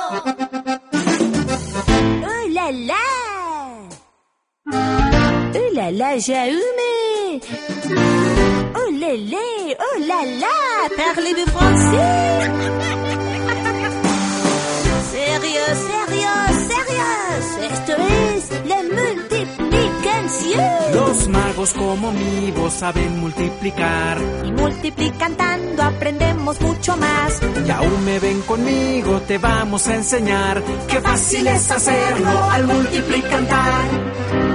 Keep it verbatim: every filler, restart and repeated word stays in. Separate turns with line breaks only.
Oh là là! Oh là là, Jaume! Oh lélé! Oh là là! Parlez-vous français? Sérieux, sérieux, sérieux! Esto es la multiplicación.
Los magos como mi voz saben multiplicar.
Y multiplicando aprendemos mucho más.
Y aún me ven conmigo, te vamos a enseñar. Qué fácil es hacerlo al multiplicar.